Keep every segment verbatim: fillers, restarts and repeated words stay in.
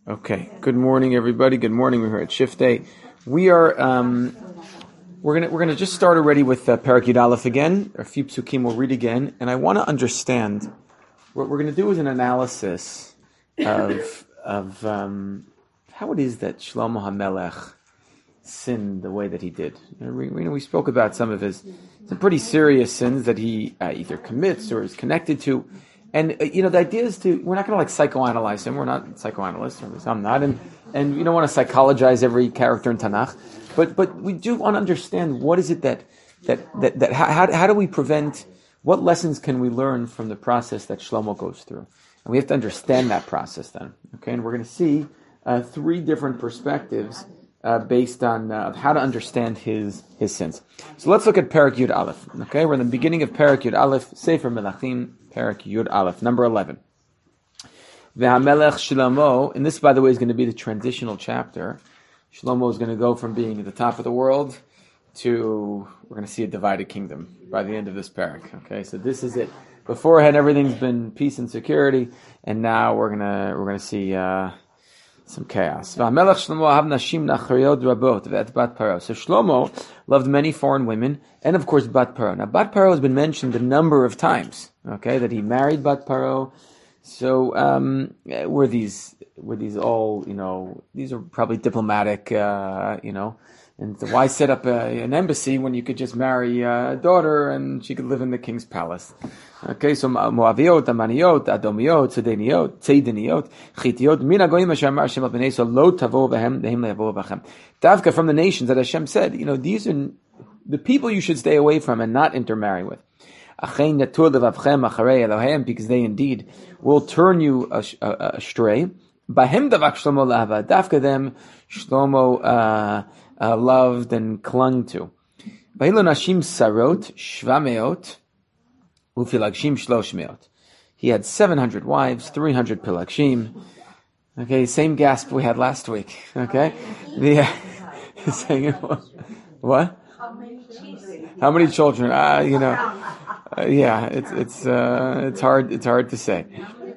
Okay. Good morning, everybody. Good morning. We're here at Shift Day. We are um, we're gonna we're gonna just start already with uh, Perek Yud Aleph again. A few psukim we'll read again, and I want to understand what we're gonna do is an analysis of of um, how it is that Shlomo HaMelech sinned the way that he did. You know, we, we, we spoke about some of his some pretty serious sins that he uh, either commits or is connected to. And, uh, you know, the idea is to, we're not going to like psychoanalyze him. We're not psychoanalysts, or at least I'm not. And, and we don't want to psychologize every character in Tanakh. But, but we do want to understand what is it that, that, that, that how, how, how do we prevent, what lessons can we learn from the process that Shlomo goes through? And we have to understand that process then. Okay. And we're going to see, uh, three different perspectives Uh, based on uh, how to understand his his sins. So let's look at Perek Yud Aleph. Okay, we're in the beginning of Perek Yud Aleph, Sefer Melachim, Perek Yud Aleph, number eleven. V'hamelech Shlomo, and this, by the way, is going to be the transitional chapter. Shlomo is going to go from being at the top of the world to, we're going to see a divided kingdom by the end of this Perek. Okay, so this is it. Beforehand, everything's been peace and security, and now we're gonna we're gonna see. Uh, Some chaos. So Shlomo loved many foreign women, and of course Bat Paro. Now Bat Paro has been mentioned a number of times. Okay, that he married Bat Paro. So um, were these were these all you know? These are probably diplomatic, uh, you know. And so why set up a, an embassy when you could just marry a daughter and she could live in the king's palace? Okay, so Moaviot, Amaniot, Adomiot, Tzedeniot, Tzedeniot, Chitiot, Mina Goyim Hashem Mar Hashem Al so Lo Tavo Behem, Dehem Le'avo Bachem. Davka from the nations that Hashem said, you know, these are the people you should stay away from and not intermarry with. Achein Yatur Levavchem Acharei Eloheim, because they indeed will turn you astray. Bahem Davak Shlomo Lava, Davka them Shlomo uh, uh, loved and clung to. Bahilo Nashim Sarot, Shvameot, Ufilagshim Shloshmeot. He had seven hundred wives, three hundred pilagshim. Okay, same gasp we had last week. Okay, the uh, saying what? How many children? Ah, uh, you know, uh, yeah, it's it's uh, it's hard it's hard to say.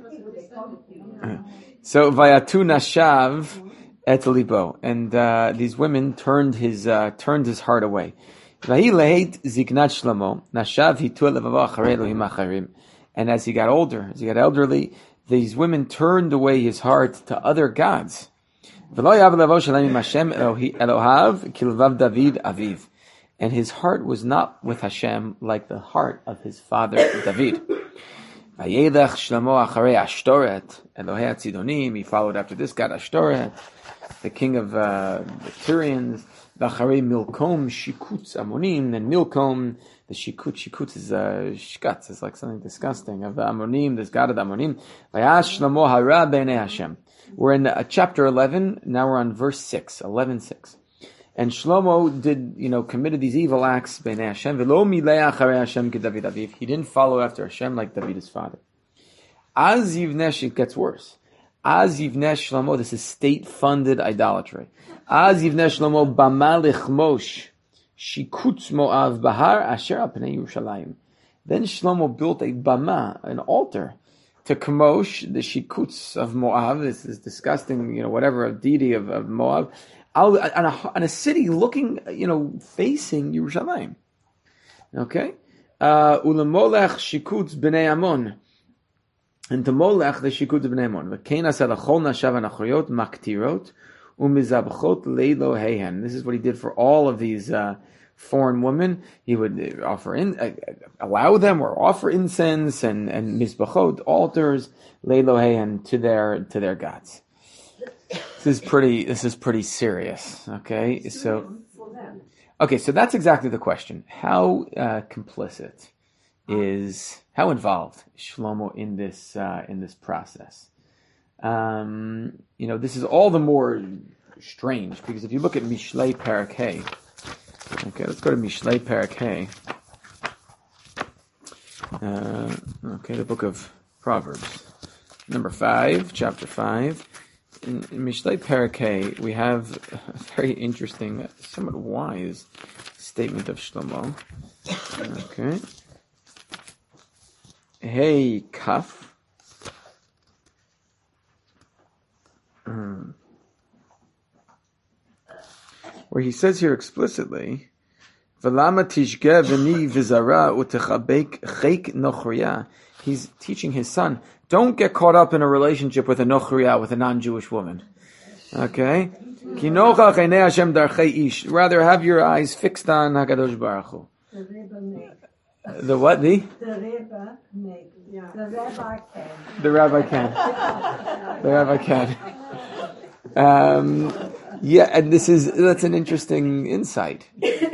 So vayatu nashav et libo, and uh, these women turned his uh, turned his heart away. And as he got older, as he got elderly, these women turned away his heart to other gods. And his heart was not with Hashem like the heart of his father David. He followed after this god Ashtoret, the king of uh, the Tyrians. V'acharei milkom shikutz amonim, and milkom, the shikut, shikut is uh, shkatz, it's like something disgusting, of the amonim, this god of the amonim. Vayash Shlomo hara b'nei Hashem. We're in uh, chapter eleven, now we're on verse six, eleven six. And Shlomo did, you know, committed these evil acts b'nei Hashem, v'lo milei acharei Hashem ke David aviv. He didn't follow after Hashem like David his father. Az yivnesh, it gets worse. Az yivnesh Shlomo, this is state-funded idolatry. Az yivnesh Shlomo bama lichmosh shikutz Moav bahar asher al pnei Yerushalayim. Then Shlomo built a bama, an altar, to Kamosh, the shikutz of Moav. This is disgusting, you know, whatever, a deity of, of Moab, on a, on a city looking, you know, facing Yerushalayim. Okay? Ulemolech shikutz bnei Amon. And to Molech, the shikutz bnei Amon. V'kein asa l'chol nashav anachriyot maktirot. This is what he did for all of these uh, foreign women. He would offer in, uh, allow them or offer incense and and mizbachot, altars, leilohein, to their to their gods. This is pretty. This is pretty serious. Okay, so okay, so that's exactly the question. How uh, complicit is how involved is Shlomo in this uh, in this process? Um, you know, this is all the more strange because if you look at Mishlei Perek Hey, okay, let's go to Mishlei Perek Hey. Uh, okay, the book of Proverbs, number five, chapter five. In, in Mishlei Perek Hey, we have a very interesting, somewhat wise statement of Shlomo. Okay, Hey Kaf. Hmm. where he says here explicitly, "V'lama tishge v'ni v'zara utechabek chek nochriya." He's teaching his son, don't get caught up in a relationship with a nochriya, with a non-Jewish woman. Okay? Ki nochach einei Hashem darchei ish. Rather have your eyes fixed on HaKadosh Baruch Hu. The what? The? The Rebbe made. Yeah. The Rabbi can. The Rabbi can. The Rabbi can. Um, yeah, and this is, that's an interesting insight.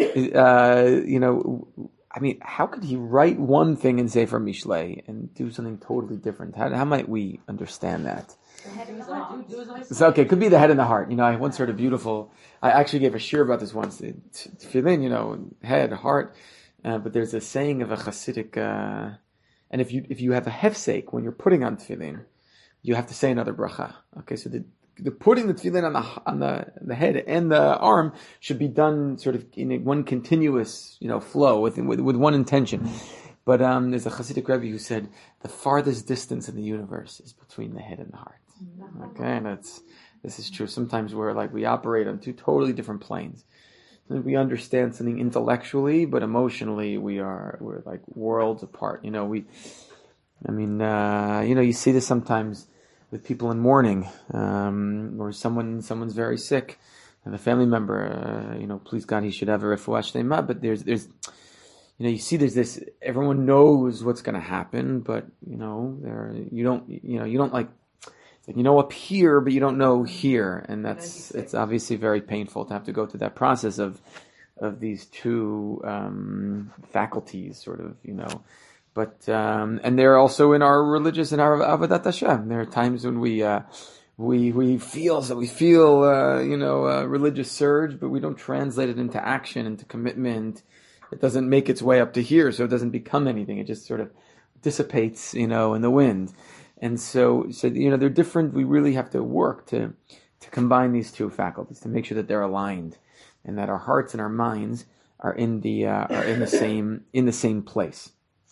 Uh, you know, I mean, how could he write one thing in Sefer Mishlei and do something totally different? How, how might we understand that? The head and the heart. So, okay, it could be the head and the heart. You know, I once heard a beautiful, I actually gave a shir about this once. Tefillin, you know, head, heart. Uh, but there's a saying of a Hasidic, uh, and if you if you have a hefsek when you're putting on tefillin, you have to say another bracha. Okay, so the the putting the tefillin on the on the the head and the arm should be done sort of in a, one continuous, you know, flow with with, with one intention. But um, there's a Hasidic Rebbe who said the farthest distance in the universe is between the head and the heart. Okay, and that's this is true. Sometimes we're like we operate on two totally different planes. We understand something intellectually, but emotionally we are we're like worlds apart. You know, we, I mean, uh, you know, you see this sometimes with people in mourning, um, or someone someone's very sick, and a family member, uh, you know, please God, he should have a refuah shlema. But there's there's, you know, you see there's this. Everyone knows what's going to happen, but you know, there you don't, you know, you don't like. Like, you know up here, but you don't know here, and that's it's obviously very painful to have to go through that process of of these two um, faculties, sort of, you know. But um, and they're also in our religious and our avodat Hashem. There are times when we uh, we we feel so we feel uh, you know a religious surge, but we don't translate it into action, into commitment. It doesn't make its way up to here, so it doesn't become anything. It just sort of dissipates, you know, in the wind. And so, so you know, they're different. We really have to work to to combine these two faculties to make sure that they're aligned, and that our hearts and our minds are in the uh, are in the same in the same place.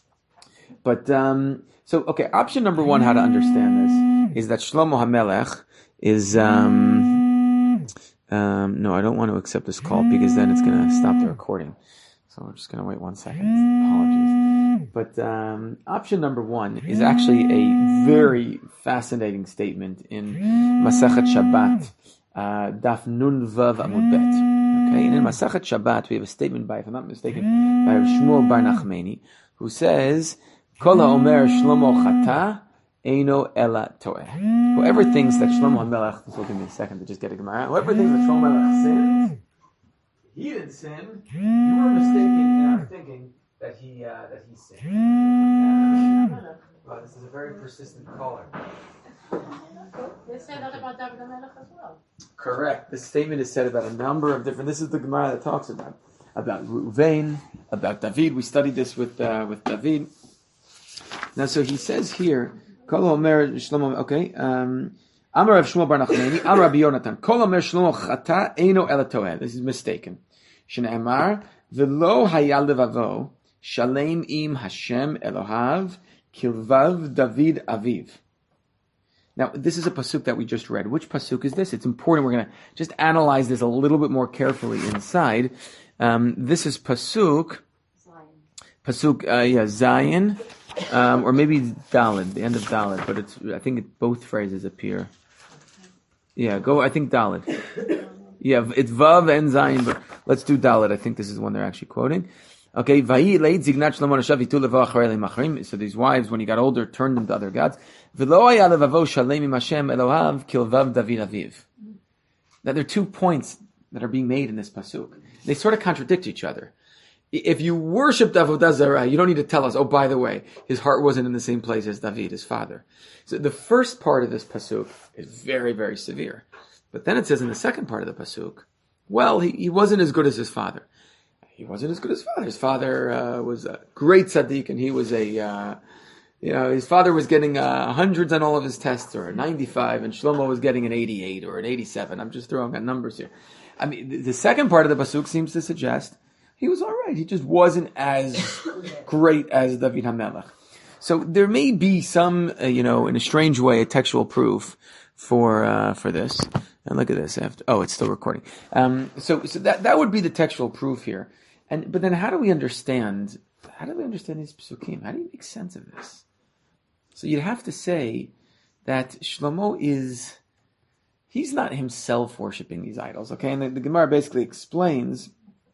But um, so, okay, option number one, how to understand this, is that Shlomo HaMelech is. Um, um, no, I don't want to accept this call because then it's going to stop the recording. So we're just going to wait one second. Apologies. But um, option number one is actually a very fascinating statement in Masechet Shabbat, uh, Daf Nun Vav Amud Bet. Okay, and in Masechet Shabbat we have a statement by, if I'm not mistaken, by Shmuel Bar Nachmani, who says, "Kol ha'omer Shlomo chata eino ela toeh." Whoever thinks that Shlomo HaMelech, this will give me a second to just get a Gemara. Whoever thinks that Shlomo HaMelech sinned, he didn't sin. You were mistaken in our thinking that he uh, that he sinned. Uh, well, this is a very persistent caller. They say that about David HaMelech as well. Correct. This statement is said about a number of different. This is the Gemara that talks about about Reuven, about David. We studied this with uh, with David. Now, so he says here, Kol Omer Shlomo. Okay. Um, Amar Rav Shmuel Bar Nachmani, Amar Rabbi Yonatan, Kol Omer Shlomo chata eino ela toeh. This is mistaken. Shne'emar v'lo hayal levavo shalem im Hashem Elohav kilvav David aviv. Now, this is a pasuk that we just read. Which pasuk is this? It's important. We're going to just analyze this a little bit more carefully inside. Um, this is pasuk, Zion. pasuk, uh, yeah, Zion, um, or maybe Daled, the end of Daled. But it's, I think it, both phrases appear. Yeah, go. I think Daled. Yeah, it's Vav and Zion, but let's do Daled. I think this is the one they're actually quoting. Okay, so these wives, when he got older, turned them to other gods. Now, there are two points that are being made in this pasuk. They sort of contradict each other. If you worshipped Avodah Zarah, you don't need to tell us, oh, by the way, his heart wasn't in the same place as David, his father. So the first part of this pasuk is very, very severe. But then it says in the second part of the pasuk, well, he, he wasn't as good as his father. He wasn't as good as his father. His father uh, was a great tzaddik, and he was a, uh, you know, his father was getting uh, hundreds on all of his tests, or a ninety-five, and Shlomo was getting an eighty-eight or an eighty-seven. I'm just throwing out numbers here. I mean, the, the second part of the pasuk seems to suggest he was all right. He just wasn't as great as David HaMelech. So there may be some, uh, you know, in a strange way, a textual proof for uh, for this. And look at this. After oh, it's still recording. Um, so so that that would be the textual proof here. And but then how do we understand? How do we understand these psukim? How do you make sense of this? So you'd have to say that Shlomo is he's not himself worshiping these idols. Okay, and the, the Gemara basically explains.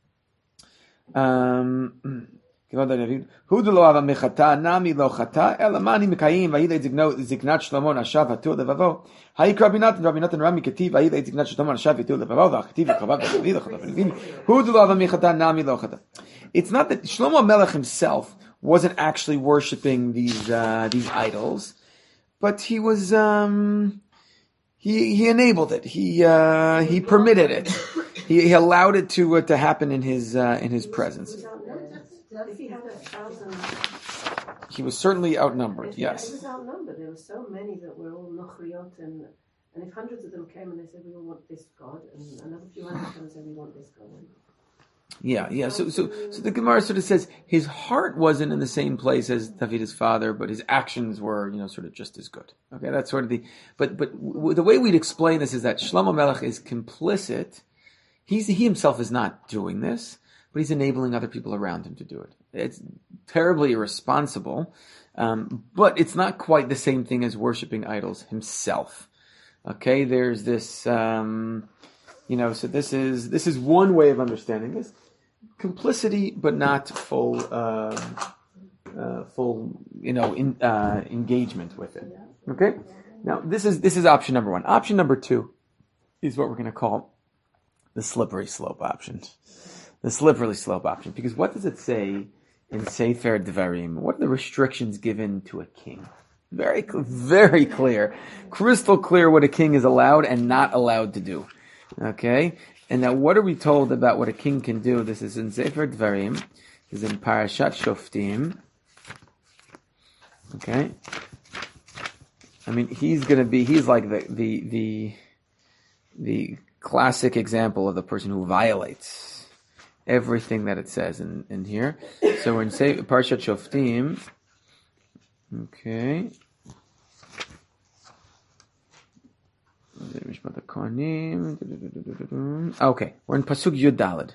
Um, Who do lo ava mechata nami lo chata elamani mekayim vayile zignat Shlomo nashav hatur levavo hayikra binatan rabinatan rami ketiv vayile zignat Shlomo nashav hatur levavo v'achativ v'chavav v'chaviv v'chavav. Who do lo ava mechata nami lo chata? It's not that Shlomo Melech himself wasn't actually worshiping these uh, these idols, but he was um, he he enabled it. He uh, he permitted it. He, he allowed it to uh, to happen in his uh, in his presence. He had a thousand. He was certainly outnumbered, yes. He was outnumbered. There were so many that were all nochriot, and and if hundreds of them came and they said, we all want this God, and another few hundred came and said, we want this God. Yeah, yeah. So, so, so the Gemara sort of says his heart wasn't in the same place as David, his father, but his actions were, you know, sort of just as good. Okay, that's sort of the. But, but w- the way we'd explain this is that Shlomo Melech is complicit. He's he himself is not doing this, but he's enabling other people around him to do it. It's terribly irresponsible, um, but it's not quite the same thing as worshiping idols himself. Okay, there's this, um, you know, so this is this is one way of understanding this. Complicity, but not full, uh, uh, full, you know, in, uh, engagement with it. Okay, now this is this is option number one. Option number two is what we're going to call the slippery slope option. The slippery slope option. Because what does it say in Sefer Devarim? What are the restrictions given to a king? Very, very clear. Crystal clear what a king is allowed and not allowed to do. Okay? And now what are we told about what a king can do? This is in Sefer Devarim. This is in Parashat Shoftim. Okay? I mean, he's gonna be, he's like the, the, the, the classic example of the person who violates everything that it says in, in here. So we're in say Parshat Shoftim. Okay. Okay, we're in Pasuk Yud Daled.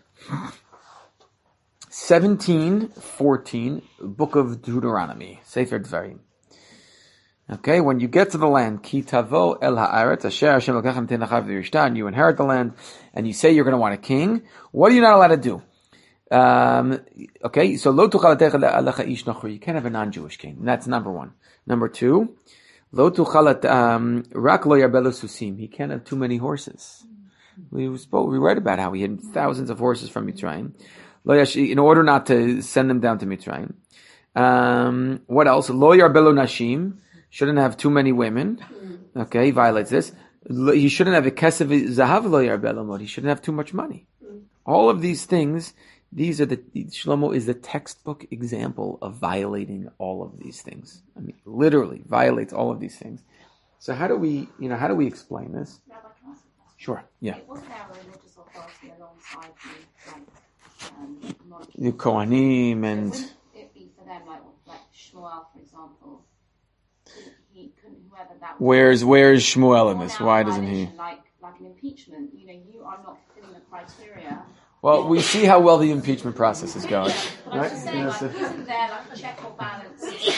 seventeen fourteen, Book of Deuteronomy, Sefer Dvarim. Okay, when you get to the land, Ki tavo el haaretz asher Hashem lokachem ten lachav v'yirishta, and you inherit the land, and you say you're going to want a king, what are you not allowed to do? Um, okay, so lo tuchal alecha ish nochri, you can't have a non-Jewish king. That's number one. Number two, lo tuchal um, rak lo yarbelu susim, he can't have too many horses. We spoke, we read about how he had thousands of horses from Mitzrayim, in order not to send them down to Mitzrayim. Um, what else? Lo yarbelu nashim, shouldn't have too many women. Okay, he violates this. He shouldn't have a kesev zahav lo yarbelu mod. He shouldn't have too much money. All of these things, these are the, Shlomo is the textbook example of violating all of these things. I mean, literally violates all of these things. So how do we, you know, how do we explain this? Rabbi, can I ask a question? Sure, yeah. It wasn't our religious authority alongside the, like, um, non- The Kohanim and... Wouldn't it be for them, like, like Shmuel, for example? He couldn't, whoever that was. Where's, where's Shmuel in this? Born out Why doesn't he? violation, Like, like an impeachment, you know, you are not fulfilling the criteria. Well, we see how well the impeachment process is going. But I'm just saying, like, isn't there like a check or balance,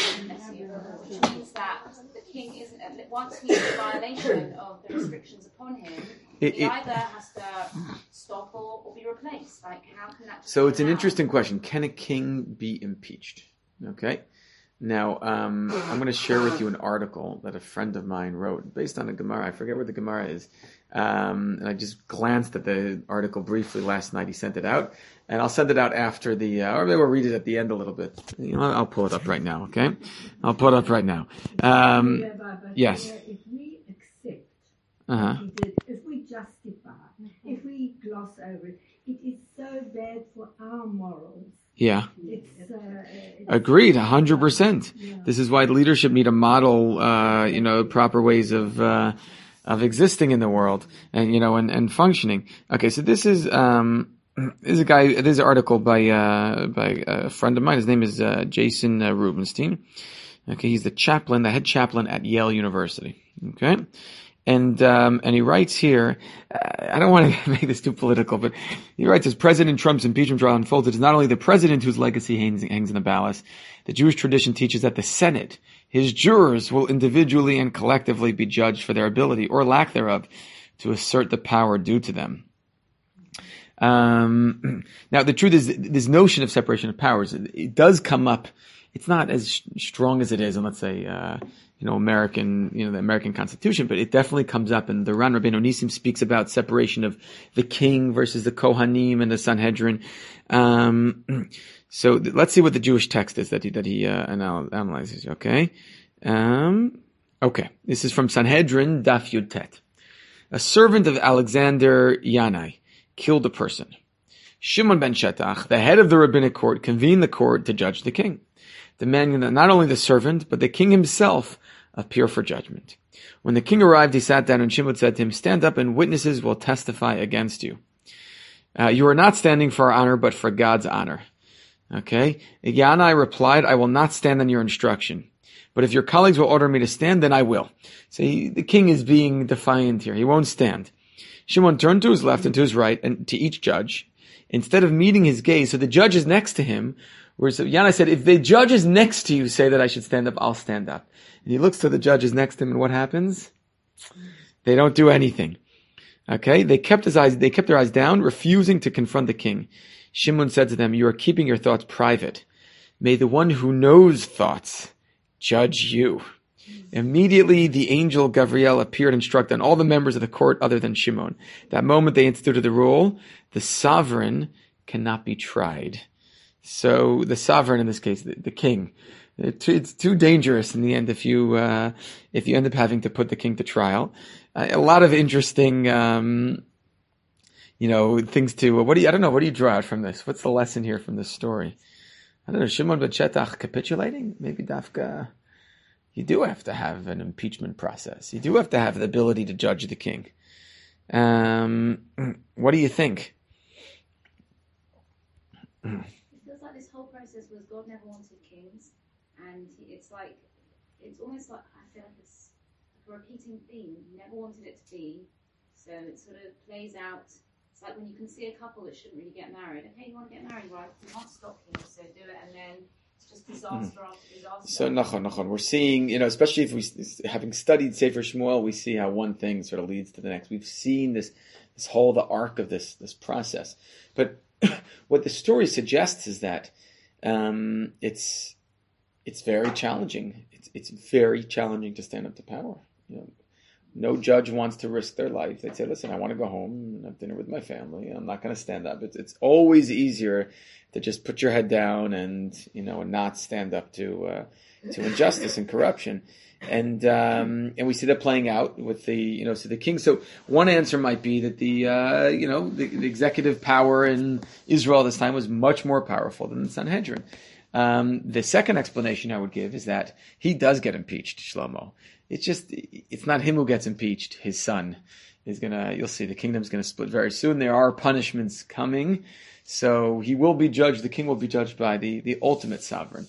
which means that the king isn't, once he's in violation of the restrictions upon him, It- he it- either has to stop or, or be replaced. Like, how can that? So it's an happen? interesting question. Can a king be impeached? Okay. Now, um, I'm going to share with you an article that a friend of mine wrote based on a Gemara. I forget where the Gemara is. Um, and I just glanced at the article briefly last night. He sent it out. And I'll send it out after the, uh, or maybe we'll read it at the end a little bit. You know, I'll pull it up right now, okay? I'll pull it up right now. Um, Yeah, but- but, yes. uh, If we accept, uh-huh. what he did, if we justify, if we gloss over it, it is so bad for our morals. Yeah. It's, uh, it's Agreed, one hundred percent. Yeah. This is why leadership need to model, uh, you know, proper ways of, uh, of existing in the world and, you know, and, and functioning. Okay, so this is, um, this is a guy, this is an article by, uh, by a friend of mine. His name is, uh, Jason uh, Rubenstein. Okay, he's the chaplain, the head chaplain at Yale University. Okay. And um, and he writes here, uh, I don't want to make this too political, but he writes, as President Trump's impeachment trial unfolds, it is not only the president whose legacy hangs, hangs in the balance. The Jewish tradition teaches that the Senate, his jurors, will individually and collectively be judged for their ability, or lack thereof, to assert the power due to them. Um, now, the truth is, this notion of separation of powers, it, it does come up. It's not as strong as it is in, let's say, uh, you know, American, you know, the American Constitution, but it definitely comes up. And the Ran Rabbeinu Nissim speaks about separation of the king versus the Kohanim and the Sanhedrin. Um, so th- let's see what the Jewish text is that he that he uh, anal- analyzes. Okay, um, okay. This is from Sanhedrin Daf Yud Tet. A servant of Alexander Yanai killed a person. Shimon ben Shetach, the head of the rabbinic court, convened the court to judge the king. Demanding that not only the servant, but the king himself appear for judgment. When the king arrived, he sat down, and Shimon said to him, "Stand up, and witnesses will testify against you. Uh, you are not standing for our honor, but for God's honor." Okay? Yanai replied, "I will not stand on your instruction. But if your colleagues will order me to stand, then I will." So he, the king is being defiant here. He won't stand. Shimon turned to his left and to his right, and to each judge. Instead of meeting his gaze, so the judge is next to him, whereas Yanai said, if the judges next to you say that I should stand up, I'll stand up. And he looks to the judges next to him, and what happens? They don't do anything. Okay? They kept his eyes, they kept their eyes down, refusing to confront the king. Shimon said to them, "You are keeping your thoughts private. May the one who knows thoughts judge you." Immediately, the angel Gabriel appeared and struck down all the members of the court other than Shimon. That moment, they instituted the rule: the sovereign cannot be tried. So the sovereign, in this case, the, the king, it's too dangerous in the end if you uh, if you end up having to put the king to trial. Uh, a lot of interesting, um, you know, things to. What do you? I don't know. What do you draw out from this? What's the lesson here from this story? I don't know. Shimon ben Shetach capitulating? Maybe Dafka. You do have to have an impeachment process. You do have to have the ability to judge the king. Um, what do you think? It feels like this whole process was God never wanted kings, and it's like, it's almost like, I feel like it's a repeating theme. He never wanted it to be, so it sort of plays out. It's like when you can see a couple that shouldn't really get married. Okay, you want to get married, right? You can't stop kings, so do it, and then it's just disaster mm. after disaster. So, nachon, nachon. We're seeing, you know, especially if we, having studied Sefer Shmuel, we see how one thing sort of leads to the next. We've seen this, this whole, the arc of this, this process. But what the story suggests is that um, it's it's very challenging. It's it's very challenging to stand up to power. You know, no judge wants to risk their life. They say, "Listen, I want to go home and have dinner with my family. I'm not going to stand up." It's it's always easier to just put your head down and you know and not stand up to uh, to injustice and corruption. And um, and we see that playing out with the you know so the king. So one answer might be that the uh, you know the, the executive power in Israel at this time was much more powerful than the Sanhedrin. Um, the second explanation I would give is that he does get impeached, Shlomo. It's just it's not him who gets impeached. His son is gonna. You'll see the kingdom's gonna split very soon. There are punishments coming, so he will be judged. The king will be judged by the the ultimate sovereign.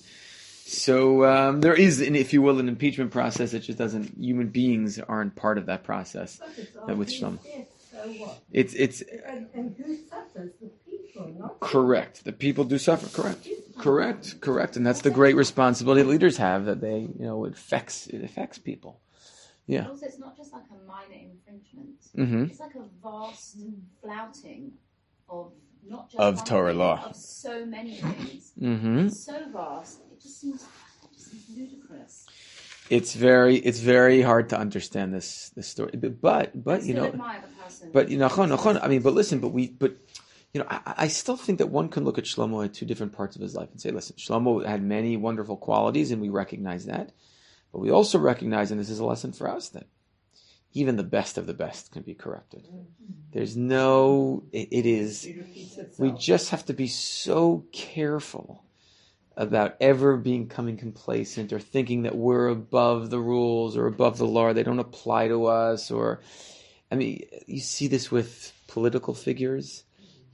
So um, there is, an, if you will, an impeachment process. It just doesn't. Human beings aren't part of that process. Uh, with Shlomo, so what? it's it's and, and who suffers? The people, not correct. The people do suffer. Correct, correct, correct. And that's the great responsibility leaders have. That they, you know, it affects it affects people. Yeah. But also, it's not just like a minor infringement. Mm-hmm. It's like a vast flouting of not just Of one Torah thing, law. of so many things. Mm-hmm. It's so vast. It just seems, it just seems ludicrous. It's very, it's very hard to understand this, this story. But, but, but I you know, admire the person. but you know, nachon, nachon, I mean, but listen, but we, but you know, I, I still think that one can look at Shlomo at two different parts of his life and say, listen, Shlomo had many wonderful qualities, and we recognize that. But we also recognize, and this is a lesson for us, that even the best of the best can be corrupted. There's no, it, it is, we just have to be so careful about ever becoming complacent or thinking that we're above the rules or above the law, they don't apply to us. Or, I mean, you see this with political figures.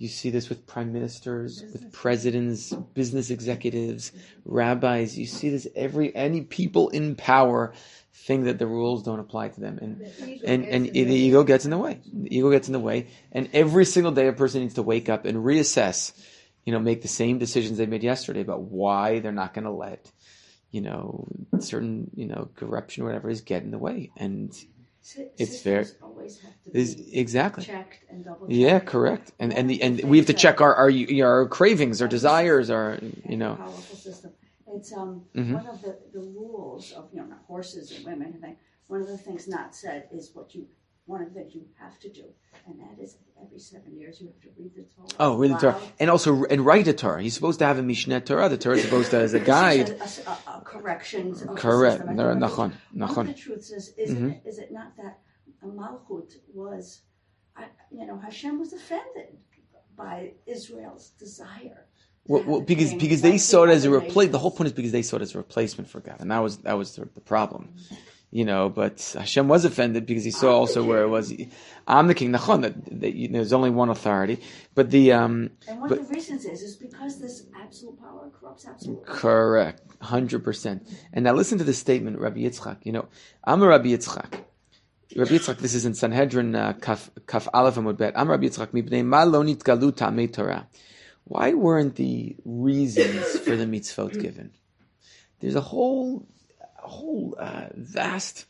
You see this with prime ministers, with presidents, business executives, rabbis. You see this every any people in power think that the rules don't apply to them, and and and the ego gets in the way. The ego gets in the way, and every single day a person needs to wake up and reassess. You know, make the same decisions they made yesterday about why they're not going to let, you know, certain, you know, corruption or whatever is get in the way. And it's very always have to is be exactly checked and double checked. yeah, correct. And and the and we have to check our our, our cravings, our desires, our you know. Powerful system. It's um Mhm. one of the, the rules of you know horses and women and things. One of the things not said is what you one of the things you have to do, and that is every seven years you have to read the Torah. Oh, read the Torah, loud. and also and write a Torah. He's supposed to have a Mishneh Torah. The Torah is supposed to as a guide. A, a, a, a corrections. Of Correct. The No, system. nachon, One nachon. of the truths is is, Mhm. it, is it not that a Malchut was, I, you know, Hashem was offended by Israel's desire. Well, well, because because they saw it as a replace. The whole point is because they saw it as a replacement for God, and that was that was the, the problem, you know. But Hashem was offended because he saw also where it was. I'm the king. Nachon, that, that you know, there's only one authority, but the um. And one but, of the reasons is is because this absolute power corrupts absolute power. Correct, hundred percent. And now listen to the statement, Rabbi Yitzchak. You know, I'm a Rabbi Yitzchak. Rabbi Yitzchak. This is in Sanhedrin uh, Kaf Kaf Aleph Amud Bet. I'm Rabbi Yitzchak. Mipnei ma lo nitgalu ta'amei Torah. Why weren't the reasons for the mitzvot given? There's a whole, a whole uh, vast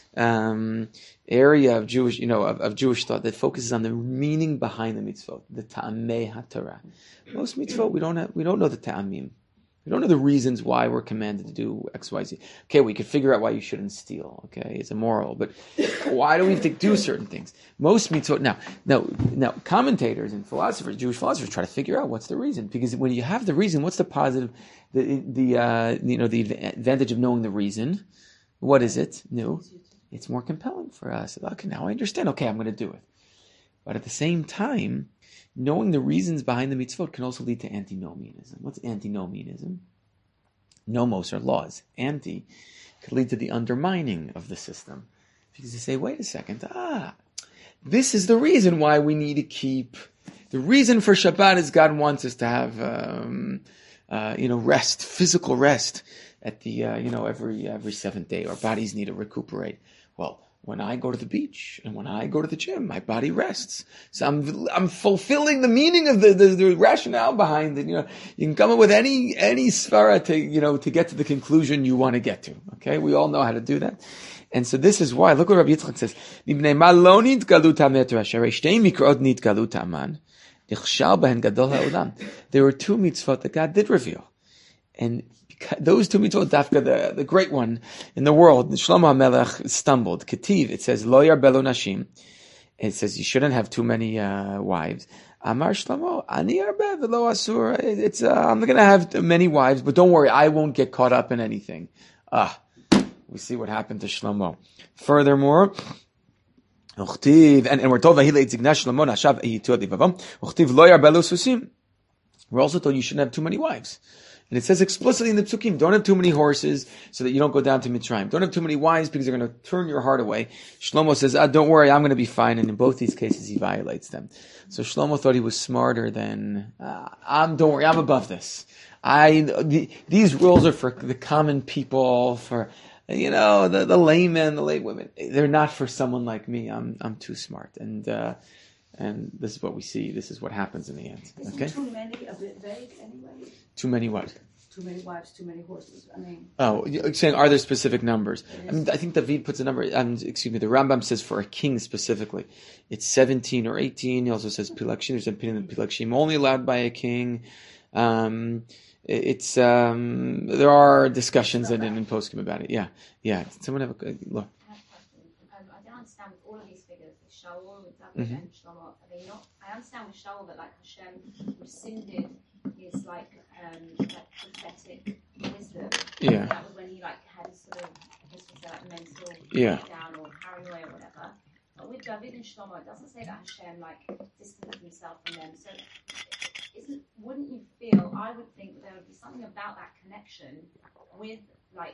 um, area of Jewish, you know, of, of Jewish thought that focuses on the meaning behind the mitzvot, the ta'amei haTorah. Most mitzvot we don't have, we don't know the ta'amim. We don't know the reasons why we're commanded to do X, Y, Z. Okay, we could figure out why you shouldn't steal. Okay, it's immoral, but why do we have to do certain things? Most mitzvot now, now, now, commentators and philosophers, Jewish philosophers, try to figure out what's the reason. Because when you have the reason, what's the positive, the the uh, you know the advantage of knowing the reason? What is it? No, it's more compelling for us. Okay, now I understand. Okay, I'm going to do it. But at the same time, knowing the reasons behind the mitzvot can also lead to antinomianism. What's antinomianism? Nomos are laws. Anti could lead to the undermining of the system. Because you say, wait a second, ah, this is the reason why we need to keep, the reason for Shabbat is God wants us to have, um, uh, you know, rest, physical rest at the, uh, you know, every, every seventh day. Our bodies need to recuperate. Well, when I go to the beach and when I go to the gym, my body rests. So I'm I'm fulfilling the meaning of the, the, the rationale behind it. You know, you can come up with any any svara to you know to get to the conclusion you want to get to. Okay, we all know how to do that. And so this is why. Look what Rabbi Yitzchak says. There were two mitzvot that God did reveal, and those two mitzvot, Dafka, the, the great one in the world, Shlomo HaMelech stumbled. Ketiv, it says, Lo yarbelu nashim. It says you shouldn't have too many uh, wives. Amar Shlomo, Ani arbe v'lo asur. It's uh, I'm not going to have many wives, but don't worry, I won't get caught up in anything. Ah, we see what happened to Shlomo. Furthermore, and, and we're told, Shlomo nashav Uchtiv lo yarbelu susim. We're also told you shouldn't have too many wives. And it says explicitly in the Psukim, don't have too many horses so that you don't go down to Mitzrayim. Don't have too many wives because they're going to turn your heart away. Shlomo says, ah, don't worry, I'm going to be fine. And in both these cases, he violates them. So Shlomo thought he was smarter than, uh, I'm, don't worry, I'm above this. I, the, these rules are for the common people, for, you know, the, the laymen, the lay women. They're not for someone like me. I'm, I'm too smart. And, uh, and this is what we see. This is what happens in the end. Isn't Okay? too many a bit vague anyway? Too many what? Too many wives, too many horses. I mean, Oh, you're saying are there specific numbers? I mean, I think David puts a number. Um, excuse me, the Rambam says for a king specifically, it's seventeen or eighteen. He also says pilakshim. There's an opinion that pilakshim only allowed by a king. Um, it's um, there are discussions in, in poskim about it. Yeah, yeah. Did someone have a look? I have a question. Um, I don't understand with all of these figures, with Shaul, with David, Mhm. and Shlomo. Are they not? I understand with Shaul that like Hashem rescinded his like um like prophetic wisdom. Yeah. That was when he like had his sort of I guess we say like mental Yeah. breakdown or paranoia or whatever. But with David and Shlomo, it doesn't say that Hashem like distanced himself from them. So isn't wouldn't you feel? I would think that there would be something about that connection with like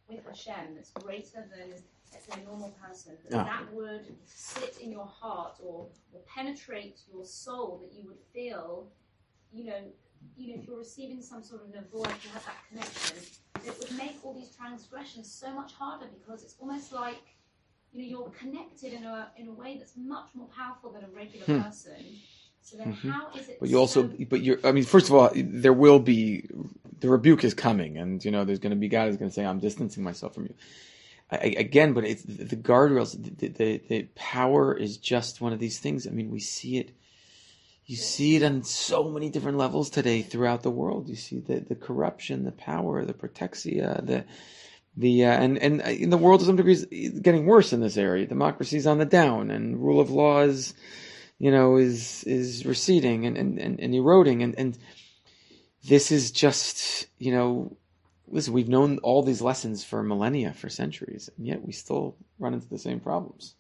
with Hashem that's greater than, let's say, a normal person, that Ah. that would sit in your heart or, or penetrate your soul, that you would feel, you know, you know, if you're receiving some sort of nevuah, if you have that connection, it would make all these transgressions so much harder, because it's almost like, you know, you're connected in a in a way that's much more powerful than a regular Hmm. person. So then, Mhm. how is it? But you also, so- but you're, I mean, first of all, there will be, the rebuke is coming, and, you know, there's going to be, God is going to say, I'm distancing myself from you. I, I- again, but it's the, the guardrails, the, the, the power is just one of these things. I mean, we see it, you see it on so many different levels today throughout the world. You see the, the corruption, the power, the protexia, the, the, uh, and, and in the world to some degree is getting worse in this area. Democracy is on the down, and rule of law is, you know, is is receding and, and, and, and eroding. And, and this is just, you know, listen, we've known all these lessons for millennia, for centuries, and yet we still run into the same problems.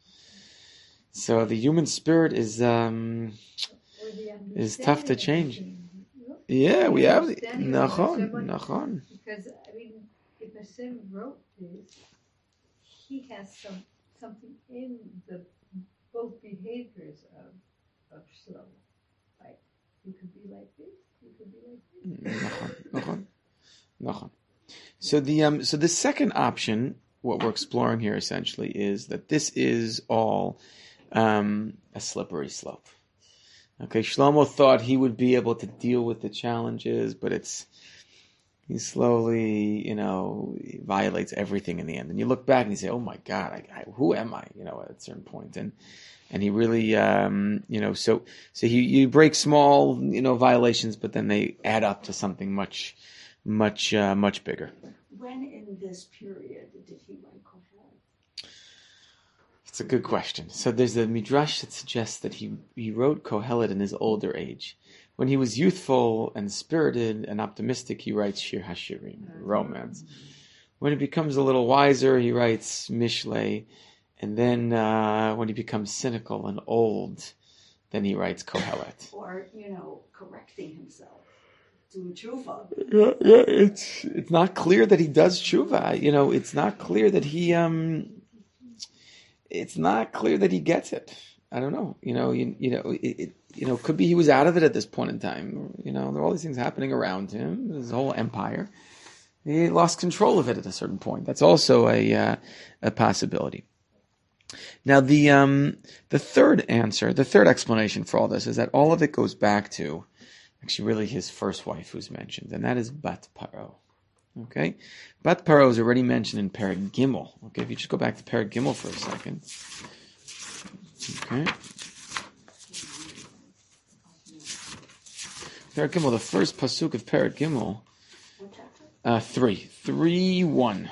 So the human spirit is um, Or the is tough to understanding change. of Hashem, no? Yeah, we The have, understanding of nachon, Hashem. nachon. Because I mean, if Hashem wrote this, he has some something in the both behaviors of of Shlomo. Like you could be like this, you could be like this. Nachon, nachon, nachon. So the um, so the second option, what we're exploring here essentially, is that this is all um, a slippery slope. Okay, Shlomo thought he would be able to deal with the challenges, but it's he slowly, you know, violates everything in the end. And you look back and you say, "Oh my God, I, I, who am I?" You know, at a certain point, and and he really, um, you know, so so he you break small, you know, violations, but then they add up to something much, much, uh, much bigger. When in this period did he write Kohelet? It's a good question. So there's a midrash that suggests that he he wrote Kohelet in his older age. When he was youthful and spirited and optimistic, he writes Shir Hashirim, romance. When he becomes a little wiser, he writes Mishlei. And then uh, when he becomes cynical and old, then he writes Kohelet. Or, you know, correcting himself, doing tshuva. Yeah, yeah, it's it's not clear that he does tshuva. You know, it's not clear that he um, it's not clear that he gets it. I don't know. You know, you, you know, it, it you know could be he was out of it at this point in time. You know, there are all these things happening around him. His whole empire. He lost control of it at a certain point. That's also a uh, a possibility. Now, the um, the third answer, the third explanation for all this is that all of it goes back to actually really his first wife who's mentioned, and that is Bat Paro. Okay? Bat Paro is already mentioned in Perek Gimel. Okay, if you just go back to Perek Gimel for a second. Okay. Perek Gimel, the first pasuk of Perek Gimel, What chapter? uh, three. Three, one.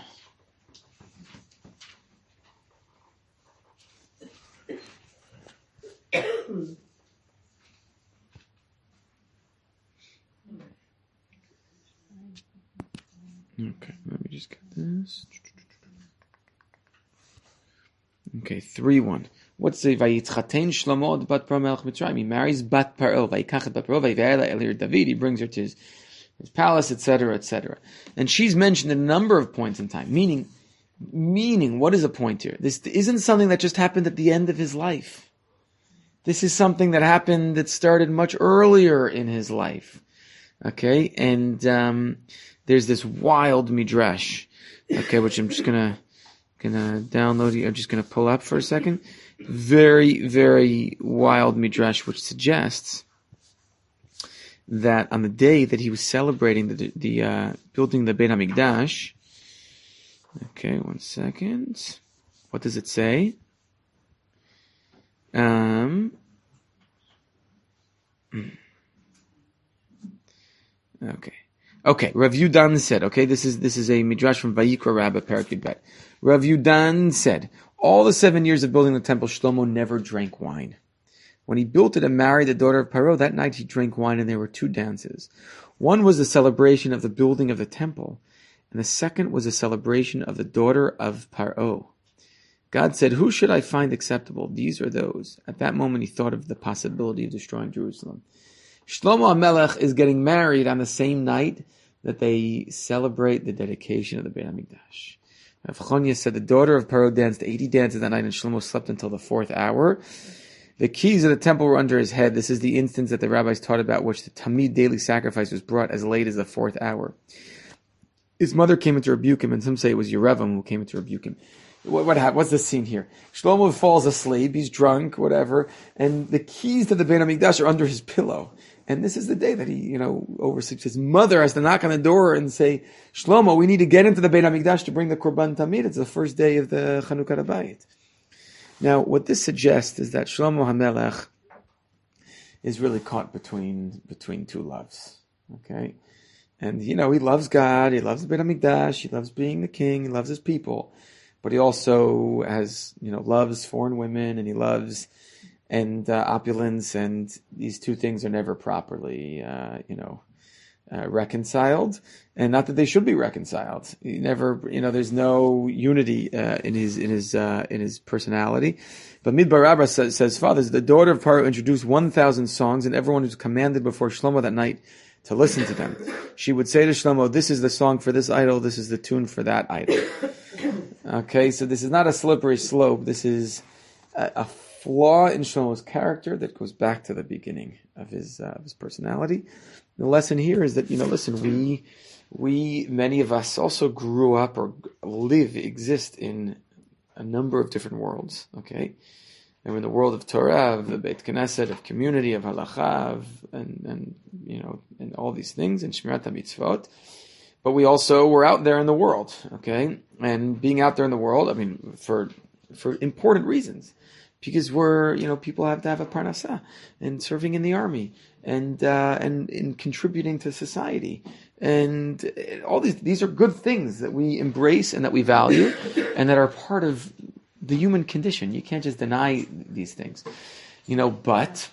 Okay, let me just get this. Okay, three one. What's the Vayitchatein Shlomo Bat Paro Melech Mitzrayim? He marries Bat Paro. Vayikachet Bat Paro. Vayivela Elir David. He brings her to his, his palace, et cetera, et cetera. And she's mentioned at a number of points in time. Meaning, meaning, what is the point here? This isn't something that just happened at the end of his life. This is something that happened that started much earlier in his life. Okay, and um, there's this wild midrash. Okay, which I'm just gonna gonna download. I'm just gonna pull up for a second. Very, very wild midrash, which suggests that on the day that he was celebrating the the uh, building the Beit Hamikdash. Okay, one second. What does it say? Um. Okay. Okay. Rav Yudan said. Okay, this is this is a midrash from Vayikra Rabbah Perek Yud Bet. Rav Yudan said, all the seven years of building the temple, Shlomo never drank wine. When he built it and married the daughter of Paro, that night he drank wine, and there were two dances. One was the celebration of the building of the temple, and the second was a celebration of the daughter of Paro. God said, who should I find acceptable? These or those. At that moment, he thought of the possibility of destroying Jerusalem. Shlomo HaMelech is getting married on the same night that they celebrate the dedication of the Beit HaMikdash. Rav Chonya said the daughter of Paro danced eighty dances that night, and Shlomo slept until the fourth hour. The keys of the temple were under his head. This is the instance that the rabbis taught about, which the Tamid daily sacrifice was brought as late as the fourth hour. His mother came in to rebuke him, and some say it was Yerevam who came in to rebuke him. What, what happened? What's the scene here? Shlomo falls asleep, he's drunk, whatever, and the keys to the Beit HaMikdash are under his pillow. And this is the day that he, you know, oversleeps. His mother has to knock on the door and say, Shlomo, we need to get into the Beit HaMikdash to bring the Korban Tamid. It's the first day of the Chanukah Habayit. Now, what this suggests is that Shlomo HaMelech is really caught between between two loves. Okay? And, you know, he loves God, he loves the Beit HaMikdash, he loves being the king, he loves his people, but he also has, you know, loves foreign women, and he loves and uh, opulence, and these two things are never properly, uh, you know, uh, reconciled. And not that they should be reconciled. He never, you know, there's no unity uh, in his in his uh, in his personality. But Midbar Rabbah says, says, fathers, the daughter of Paro introduced one thousand songs, and everyone was commanded before Shlomo that night to listen to them. She would say to Shlomo, this is the song for this idol, this is the tune for that idol. Okay, so this is not a slippery slope. This is a, a flaw in Shlomo's character that goes back to the beginning of his uh, of his personality. The lesson here is that, you know, listen, we we many of us also grew up or live, exist in a number of different worlds. Okay, and in the world of Torah, of the Beit Knesset, of community, of halacha, of, and and you know, and all these things, and Shmirat HaMitzvot. But we also were out there in the world. Okay, and being out there in the world, I mean, for for important reasons. Because we're, you know, people have to have a parnasah, and serving in the army, and uh, and in contributing to society, and all these these are good things that we embrace and that we value, and that are part of the human condition. You can't just deny these things, you know. But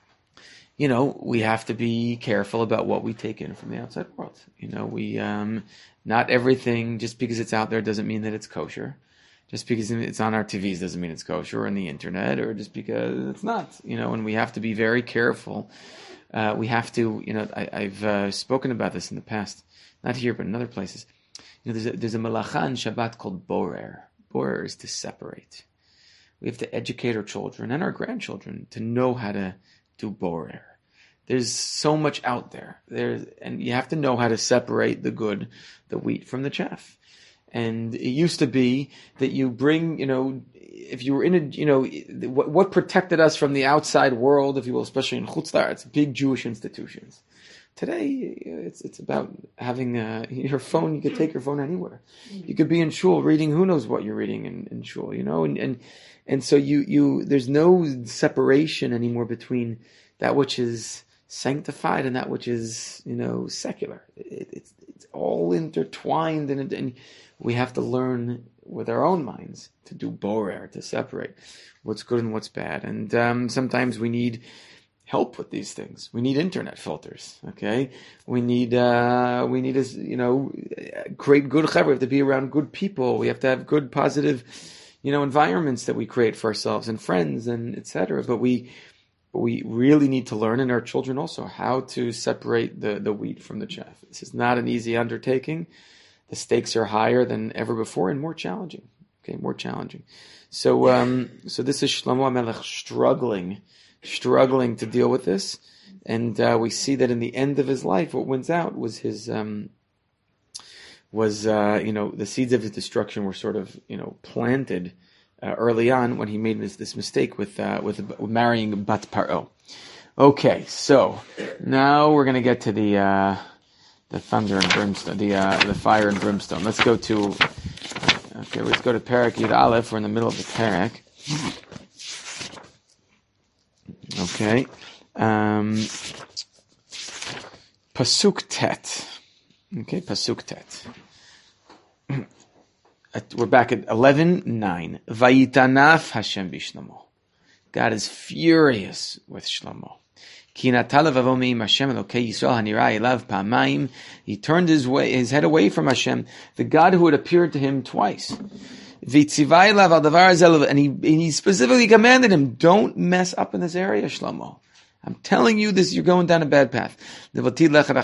you know, we have to be careful about what we take in from the outside world. You know, we um, not everything just because it's out there doesn't mean that it's kosher. Just because it's on our T Vs doesn't mean it's kosher, or on the internet, or just because it's not, you know, and we have to be very careful. Uh, we have to, you know, I, I've uh, spoken about this in the past, not here, but in other places. You know, there's a, there's a melacha in Shabbat called borer. Borer is to separate. We have to educate our children and our grandchildren to know how to do borer. There's so much out there. There's, and you have to know how to separate the good, the wheat from the chaff. And it used to be that you bring, you know, if you were in a, you know, what, what protected us from the outside world, if you will, especially in Chutz La'aretz, big Jewish institutions. Today, it's it's about having a, your phone. You could take your phone anywhere. You could be in shul reading. Who knows what you're reading in, in shul, you know? And, and and so you you there's no separation anymore between that which is sanctified and that which is, you know, secular. It, it's it's all intertwined, and and we have to learn with our own minds to do borer, to separate what's good and what's bad. And um, sometimes we need help with these things. We need internet filters. Okay, we need uh, we need as you know, create good chevra. We have to be around good people. We have to have good, positive, you know, environments that we create for ourselves and friends and et cetera. But we but we really need to learn, and our children also, how to separate the the wheat from the chaff. This is not an easy undertaking. The stakes are higher than ever before and more challenging. Okay, more challenging. So, um, so this is Shlomo HaMelech struggling, struggling to deal with this, and uh, we see that in the end of his life, what wins out was his, um, was uh, you know, the seeds of his destruction were sort of, you know, planted uh, early on when he made this this mistake with uh, with, with marrying Bat Paro. Okay, so now we're going to get to the. Uh, The thunder and brimstone, the uh, the fire and brimstone. Let's go to, okay, let's go to Perek Yud Aleph. We're in the middle of the Perek. Okay. Um, Pasuk Tet. Okay, Pasuk Tet. We're back at eleven nine. Vayitanaf Hashem b'Shlomo. God is furious with Shlomo. He turned his way, his head away from Hashem, the God who had appeared to him twice. And he, and he specifically commanded him, don't mess up in this area, Shlomo. I'm telling you this, you're going down a bad path. And he didn't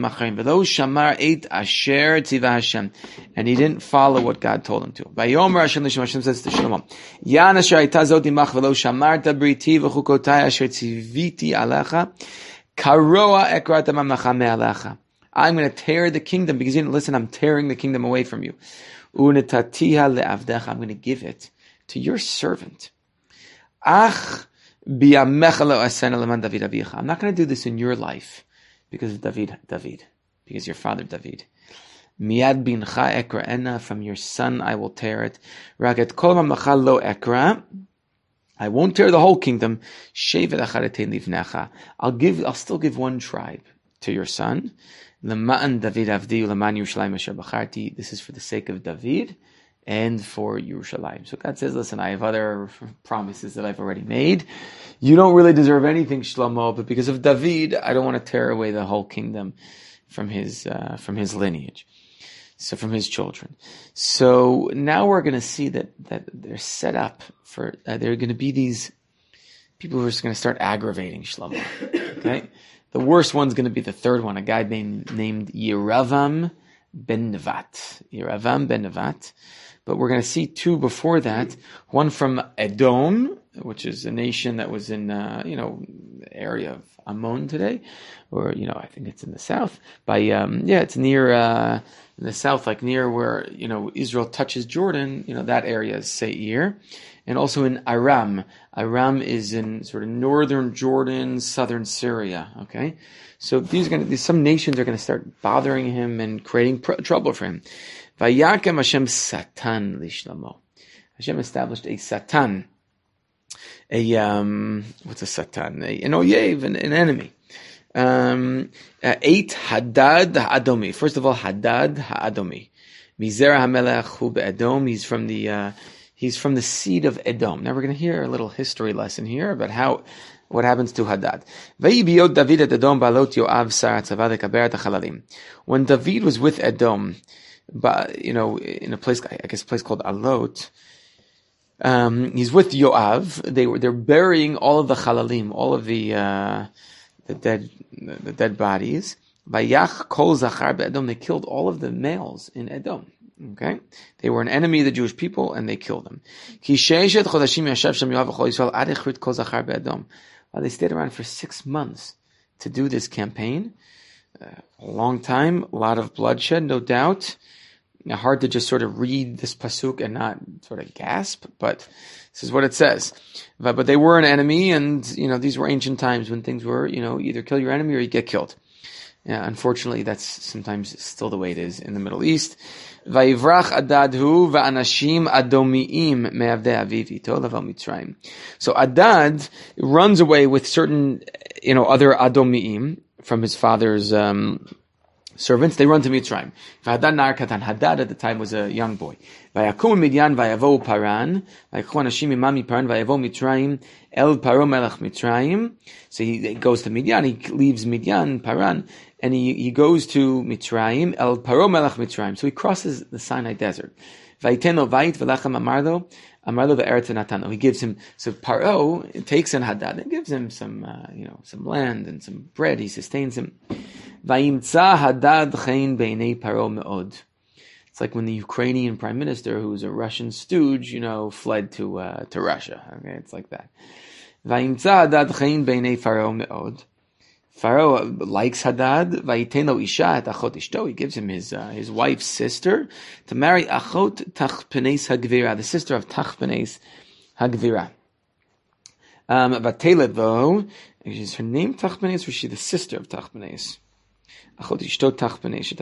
follow what God told him to. Vayomer Hashem l'Shlomo, Hashem says to Shlomo, Yan asher hayta zot imach v'lo shamarta briti v'chukotai asher tziviti alecha, karoa ekrat hamamlacha me'alecha. I'm going to tear the kingdom, because you didn't listen, I'm tearing the kingdom away from you. Unetatiha le'avdecha, I'm going to give it to your servant. Ach, I'm not going to do this in your life because of David, David, because your father David. Miad bincha ekra'ena, from your son I will tear it. Raget kol mamlacha lo ekra, I won't tear the whole kingdom. Shevet acharetein livnecha, I'll give, I'll still give one tribe to your son. Lema'an David avdi u'leman Yerushalayim asher bacharti. This is for the sake of David and for Yerushalayim. So God says, listen, I have other promises that I've already made. You don't really deserve anything, Shlomo, but because of David, I don't want to tear away the whole kingdom from his uh, from his lineage, so from his children. So now we're going to see that that they're set up for, uh, there are going to be these people who are just going to start aggravating Shlomo. Okay? The worst one's going to be the third one, a guy named, named Yeravam ben Nevat. Yeravam ben Nevat. But we're going to see two before that. One from Edom, which is a nation that was in, uh, you know, the area of Ammon today, or, you know, I think it's in the south. By, um, yeah, it's near, uh, in the south, like near where, you know, Israel touches Jordan, you know, that area is Seir. And also in Aram. Aram is in sort of northern Jordan, southern Syria, okay? So these are going to, some nations are going to start bothering him and creating pr- trouble for him. Vayakem Hashem Satan lishlomo. Hashem established a Satan, a um, what's a Satan? A, an oyev, an, an enemy. Um, uh, eight Hadad Ha'adomi. First of all, Hadad Ha'adomi. Mizera HaMelech Hu Be'edom. He's from the uh, he's from the seed of Edom. Now we're going to hear a little history lesson here about how what happens to Hadad. When David was with Edom, but you know, in a place, I guess a place called Alot, um, he's with Yoav. They were they're burying all of the chalalim, all of the uh, the dead the dead bodies. Vayach kol zachar be'Edom. They killed all of the males in Edom. Okay, they were an enemy of the Jewish people, and they killed them. Ki sheishet chodashim yashav sham Yoav v'chol Yisrael ad echrit kol zachar be'Edom. Well, they stayed around for six months to do this campaign. Uh, a long time, a lot of bloodshed, no doubt. Now, hard to just sort of read this pasuk and not sort of gasp, but this is what it says. But, but they were an enemy, and you know these were ancient times when things were, you know, either kill your enemy or you get killed. Yeah, unfortunately, that's sometimes still the way it is in the Middle East. Vayivrach Adadhu va'anashim adomiim me'avdei aviv ito laval Mitzrayim. So Adad runs away with certain, you know, other adomiim from his father's um, servants. They run to Mitzrayim. V'Hadad nar katan. Hadad at the time was a young boy. Vayakum Midyan vayavo Paran. Vayikhu anashim imam Paran vayavo Mitzrayim el Paro melech Mitzrayim. So he goes to Midyan. He leaves Midyan, Paran, and he, he goes to Mitzrayim, El Paro Melech Mitzrayim. So he crosses the Sinai Desert. Vayiteno vayit v'lechem amarlo, amarlo ve'eretz natano. He gives him, so Paro takes in Hadad and gives him some, uh, you know, some land and some bread. He sustains him. Vayimtza Hadad chein beinei Paro me'od. It's like when the Ukrainian prime minister, who's a Russian stooge, you know, fled to, uh, to Russia. Okay, it's like that. Vayimtza Hadad chein beinei Paro me'od. Pharaoh likes Hadad. Vayiteno isha et achot ishto. He gives him his uh, his wife's sister to marry achot Tachpenes Hagvira, the sister of Tachpenes Hagvira. Um, Vatelet though, is her name Tachpenes, or is she the sister of Tachpenes? Achot ishto Tachpenes.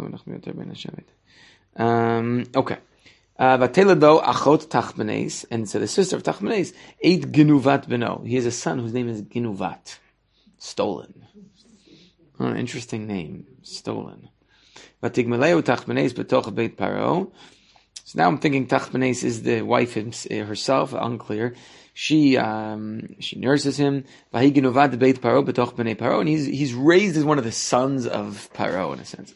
Um, okay. Vatelet though achot Tachpenes, and so the sister of Tachpenes ate Genuvat beno. He has a son whose name is Genuvat. Stolen. Oh, an interesting name. Stolen. Vatigmaleu Tachpenes betoch beit Paro. So now I'm thinking Tachpenes is the wife herself, unclear. She um, she nurses him. Vahigenuvad beit Paro betoch bnei Paro, and he's he's raised as one of the sons of Paro in a sense.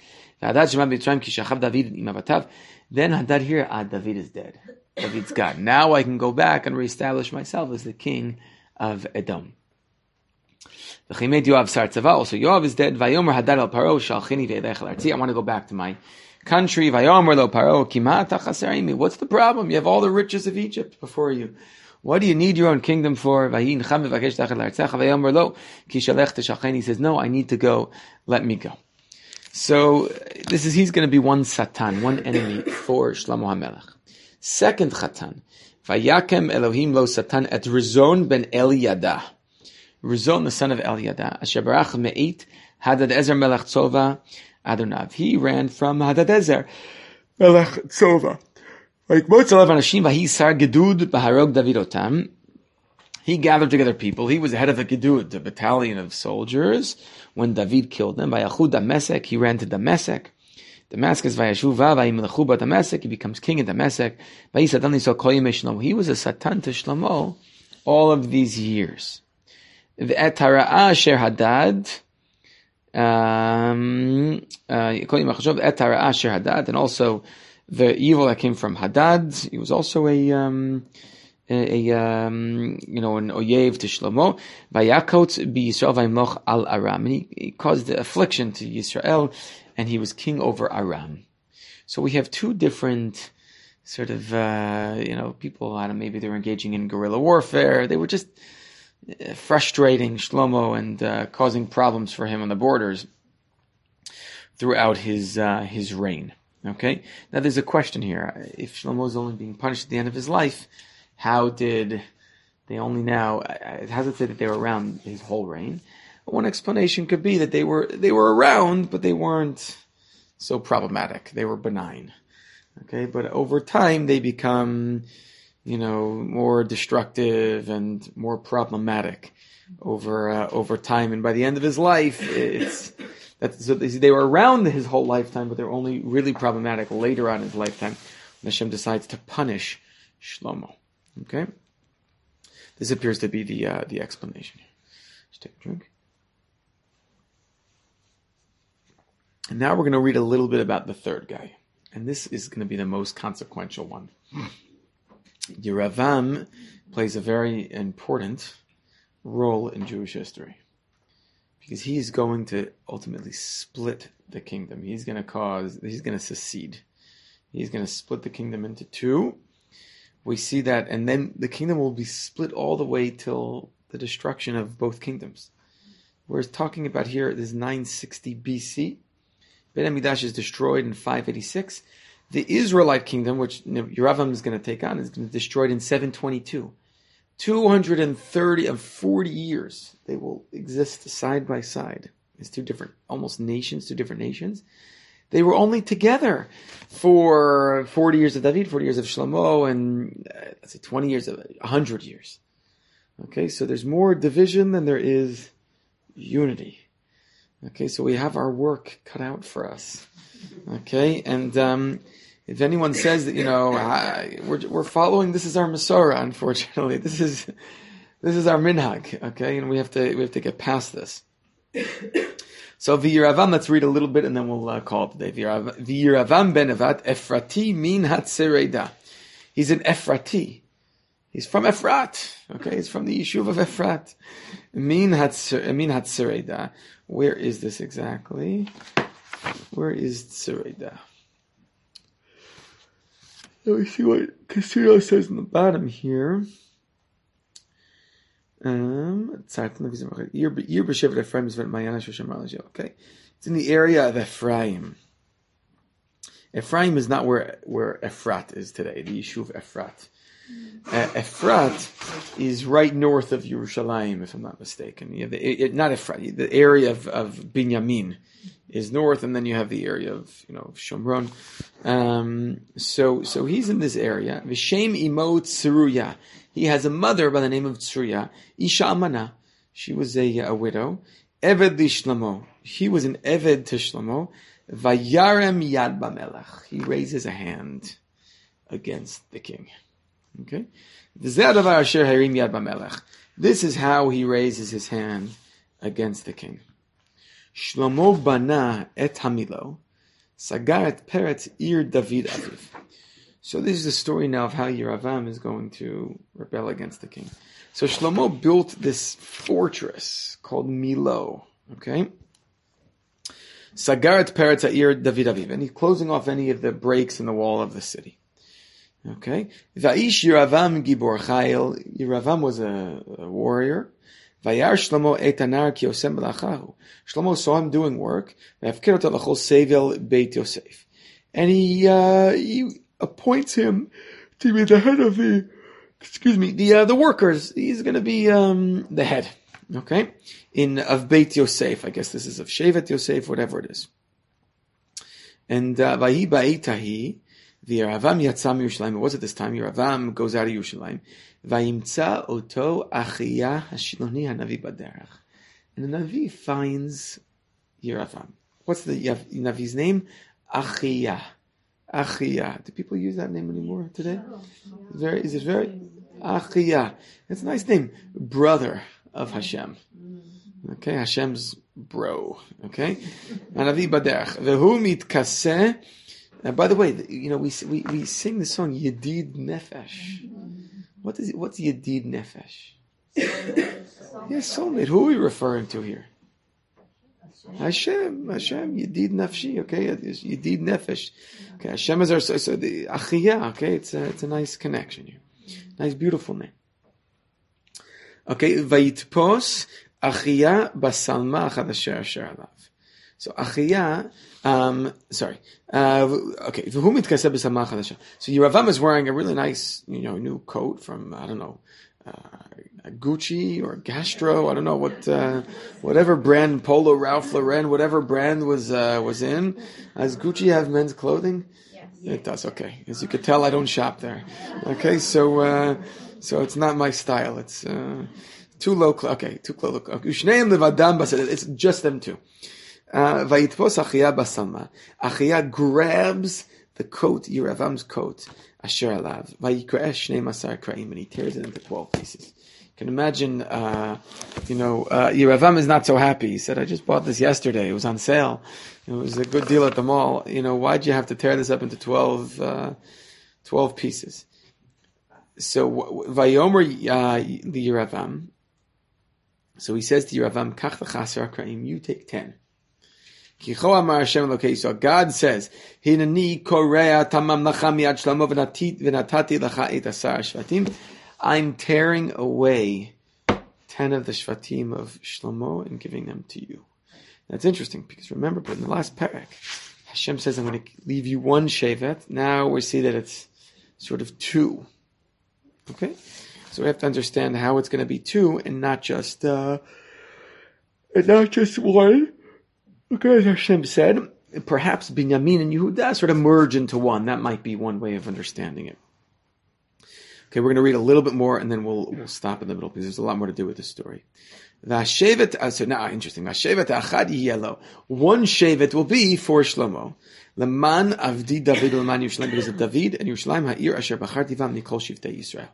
Then Hadad here, ah, David is dead. David's gone. Now I can go back and reestablish myself as the king of Edom. V'chimed Yoav sar tzava. Also, Yoav is dead. Vayomer Hadad al Paro shalchini ve'elech al artzi. I want to go back to my country. Vayomer lo Paro kimat chaser imi. What's the problem? You have all the riches of Egypt before you. What do you need your own kingdom for? He says, no, I need to go. Let me go. So this is, he's going to be one satan, one enemy for Shlomo HaMelech. Second chatan. Vayakem Elohim lo satan et Rizon ben Eliada. Rizon, the son of Eliada. Asher barach me'it Hadadezer melech tzova Adonav. He ran from Hadadezer melech tzova. Like Motzalav Anashim Vahisar Gedud Baharog Davidotam. He gathered together people. He was the head of a Gedud, a battalion of soldiers, when David killed them. Vayachud Damesek, he ran to Damesek. Damascus Vayashuva Vayimlechuba Damesek, he becomes king in Damesek. Vayisadani so Koyim Shlomo. He was a satan to Shlomo all of these years. V'etara'a Sher Hadad. Um, Koyim Achashov Etara'a Sher Hadad, and also the evil that came from Hadad. He was also a, um, a, a um, you know, an oyev to Shlomo. Vayakot b'Yisrael vayimloch al Aram. And he, he caused the affliction to Yisrael, and he was king over Aram. So we have two different sort of, uh, you know, people, I don't know, maybe they were engaging in guerrilla warfare. They were just frustrating Shlomo and uh, causing problems for him on the borders throughout his uh, his reign. Okay, now there's a question here. If Shlomo is only being punished at the end of his life, how did they only now? It hasn't said that they were around his whole reign. One explanation could be that they were they were around, but they weren't so problematic. They were benign. Okay, but over time they become, you know, more destructive and more problematic over uh, over time. And by the end of his life, it's. That's, so they were around his whole lifetime, but they're only really problematic later on in his lifetime when Hashem decides to punish Shlomo. Okay? This appears to be the uh, the explanation. Just take a drink. And now we're going to read a little bit about the third guy. And this is going to be the most consequential one. Yeravam plays a very important role in Jewish history, because he's going to ultimately split the kingdom. He's going to cause, he's going to secede. He's going to split the kingdom into two. We see that, and then the kingdom will be split all the way till the destruction of both kingdoms. We're talking about here, this is nine sixty B C. Beit HaMikdash is destroyed in five eighty-six. The Israelite kingdom, which Yeravam is going to take on, is going to be destroyed in seven twenty-two. two hundred thirty and forty years they will exist side by side. It's two different, almost nations, two different nations. They were only together for forty years of David, forty years of Shlomo, and uh, let's say twenty years of one hundred years. Okay, so there's more division than there is unity. Okay, so we have our work cut out for us. Okay, and um, if anyone says that, you know, I, we're we're following, this is our Masorah, unfortunately, this is this is our minhag. Okay, and we have to we have to get past this. So V'yiravam, let's read a little bit, and then we'll uh, call it today. V'yiravam ben Evat Ephrati min Hatzereida. He's an Ephrati. He's from Ephrat. Okay, he's from the Yishuv of Ephrat. Min Hatzereida. Where is this exactly? Where is Tzereida? Let me see what Castillo says on the bottom here. Um, okay, it's in the area of Ephraim. Ephraim is not where where Ephrat is today, the Yishuv Ephrat. Uh, Ephrat is right north of Yerushalayim, if I'm not mistaken. You have the, it, not Ephrat, the area of, of Binyamin is north, and then you have the area of, you know, Shomron. Um, so so he's in this area. V'shem imo Tzeruya. He has a mother by the name of Tzeruya. Isha Amana. She was a, a widow. Eved li Shlomo. He was an Eved to Shlomo. Vayarem yad b'melech. He raises a hand against the king. Okay? This is how he raises his hand against the king. Shlomo bana et hamilo, sagar et peret ir David aviv. So this is the story now of how Yeravam is going to rebel against the king. So Shlomo built this fortress called Milo. Okay. Sagarat Peretz Ha'ir David Aviv, and he's closing off any of the breaks in the wall of the city. Okay. Va'ish Yeravam Gibor Chayil. Yeravam was a, a warrior. Vayar Shlomo etanar ki yosem b'lachahu. Shlomo saw him doing work. V'afkir ota l'chol sevel beit Yosef. And he, uh, he appoints him to be the head of the, excuse me, the, uh, the workers. He's gonna be, um, the head. Okay? In, of Beit Yosef. I guess this is of Shevet Yosef, whatever it is. And, uh, Vahi ba'itahi, the Yeravam yatzam Yerushalayim. It was at this time. Yeravam goes out of Yerushalayim. Vayimtza oto Achiyah Hashiloni Hanavi baderach. And the Navi finds Yeravam. What's the Navi's name? Achiyah. Achiyah. Do people use that name anymore today? Very, is it very? Achiyah. It's a nice name. Brother of Hashem. Okay, Hashem's bro. Okay? Hanavi baderach. Vehu mitkaseh. Now, by the way, you know, we we we sing the song Yedid Nefesh. What is it? What's Yedid Nefesh? Yes, soulmate. Who are we referring to here? Hashem, Hashem, Yedid Nafshi. Okay, Yedid Nefesh. Okay, Hashem is our so, so the Achiyah. Okay, it's a it's a nice connection here. Nice, beautiful name. Okay, Vayitpos Achiyah Basalma Chadasher Asher Alav. So Achiyah, um, sorry, uh, okay. So Yeravam is wearing a really nice, you know, new coat from I don't know, uh, Gucci or Gastro. I don't know what, uh, whatever brand, Polo, Ralph Lauren, whatever brand was uh, was in. Does Gucci have men's clothing? Yes. It does. Okay, as you could tell, I don't shop there. Okay, so uh, so it's not my style. It's uh, too low. Cl- okay, too low. Okay. It's just them two. Vayitpos Achiyah basalma. Achiyah grabs the coat, Yeravam's coat, Asher alav. Vayikre'eh shnei masar kra'im, and he tears it into twelve pieces. You can imagine, uh, you know, uh, Yeravam is not so happy. He said, I just bought this yesterday. It was on sale. It was a good deal at the mall. You know, why'd you have to tear this up into twelve, uh, twelve pieces? So, Vayomer uh, the Yeravam. So he says to Yeravam, Kach l'chasar kra'im, you take ten. So God says, "Hinani korea tamam lacha miyad Shlomo v'natati lacha et asar shvatim." I'm tearing away ten of the shvatim of Shlomo and giving them to you. That's interesting because remember, but in the last parak, Hashem says, "I'm going to leave you one shevet." Now we see that it's sort of two. Okay, so we have to understand how it's going to be two and not just uh, and not just one. Okay, as Hashem said, perhaps Binyamin and Yehuda sort of merge into one. That might be one way of understanding it. Okay, we're going to read a little bit more and then we'll we'll stop in the middle because there's a lot more to do with this story. Vashevet, uh, so now interesting. Vashevet achad yelo. One shevet will be for Shlomo. Leman avdi David leman Yerushalayim, because of David and Yerushalayim ha'ir asher bacharti vam mikol shivtei Yisrael.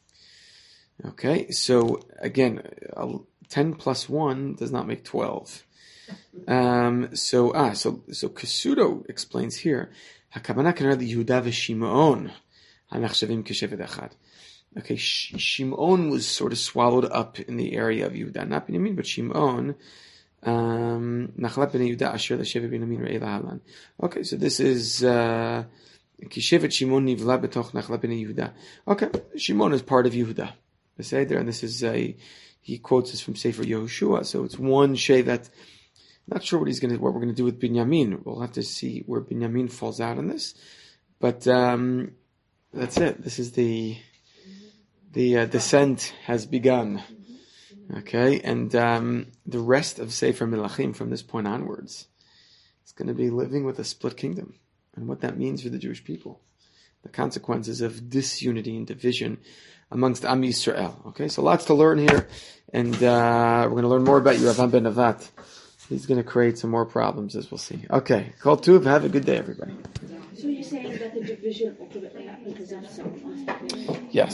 Okay, so again, uh, ten plus one does not make twelve. Um, so, ah, so, so Kasudo explains here, Hakavana kan the Yehuda v'Shimon, hanachshavim keshevet echad. Okay, Shimon was sort of swallowed up in the area of Yehuda, not Binyamin, but Shimon, um, nachlat b'nei Yehuda asher l'shevet Binyamin re'ei lahalan. Okay, so this is, uh, keshevet Shimon nivla b'toch nachlat b'nei Yehuda. Okay, Shimon is part of Yehuda. Beseder, and this is a, he quotes this from Sefer Yehoshua, so it's one shevet. Not sure what he's going to, what we're going to do with Binyamin. We'll have to see where Binyamin falls out on this, but um, that's it. This is the the uh, descent has begun. Okay, and um, the rest of Sefer Melachim from this point onwards, it's going to be living with a split kingdom, and what that means for the Jewish people, the consequences of disunity and division amongst Am Yisrael. Okay, so lots to learn here, and uh, we're going to learn more about Yeravam ben Nevat. He's going to create some more problems, as we'll see. Okay, Kol Tuv, have a good day, everybody. So you're saying that the division ultimately happened because of someone? Yes.